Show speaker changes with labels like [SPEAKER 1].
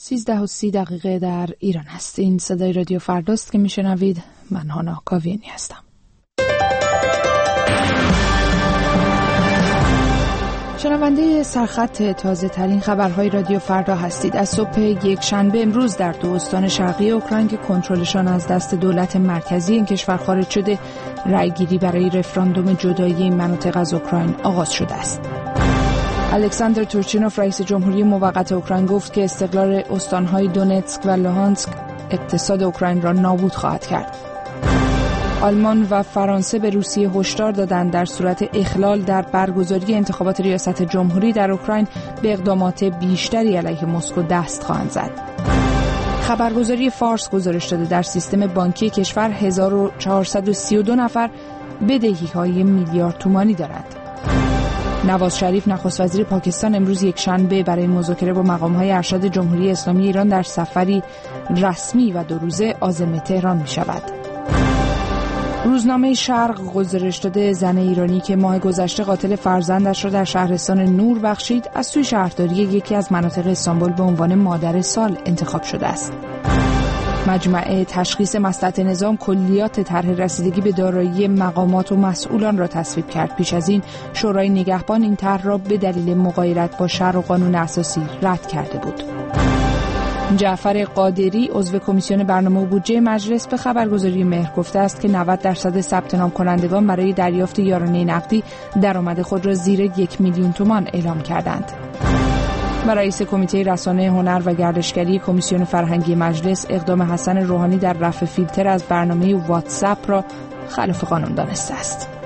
[SPEAKER 1] 13:30 در ایران است. این صدای رادیو فرداست که میشنوید. من هانا کاویانی هستم. شنونده سرخط تازه ترین خبرهای رادیو فردا هستید. از صبح یک شنبه امروز در 2 استان شرقی اوکراین که کنترلشان از دست دولت مرکزی این کشور خارج شده، رأیگیری برای رفراندوم جدایی این مناطق از اوکراین آغاز شده است. الکساندر تورچینوف رئیس جمهوری موقت اوکراین گفت که استقلال استانهای دونتسک و لوهانسک اقتصاد اوکراین را نابود خواهد کرد. آلمان و فرانسه به روسیه هشدار دادند در صورت اخلال در برگزاری انتخابات ریاست جمهوری در اوکراین به اقدامات بیشتری علیه مسکو دست خواهند زد. خبرگزاری فارس گزارش داده در سیستم بانکی کشور 1432 نفر بدهی‌های میلیارد تومانی دارند. نواز شریف نخست وزیر پاکستان امروز یک شنبه برای مذاکره با مقام‌های ارشد جمهوری اسلامی ایران در سفری رسمی و 2 روزه عازم تهران می‌شود. روزنامه شرق گزارش داده زن ایرانی که ماه گذشته قاتل فرزندش را در شهرستان نور بخشید از سوی شهرداری یکی از مناطق استانبول به عنوان مادر سال انتخاب شده است. مجمع تشخیص مصلحت نظام کلیات طرح رسیدگی به دارایی مقامات و مسئولان را تصویب کرد. پیش از این شورای نگهبان این طرح را به دلیل مغایرت با شرع و قانون اساسی رد کرده بود. جعفر قادری عضو کمیسیون برنامه و بودجه مجلس به خبرگزاری مهر گفته است که 90% ثبت نام کنندگان برای دریافت یارانه نقدی درآمد خود را زیر 1 میلیون تومان اعلام کردند. و رئیس کمیته رسانه هنر و گردشگری کمیسیون فرهنگی مجلس اقدام حسن روحانی در رفع فیلتر از برنامه واتساپ را خلاف قانون دانسته است.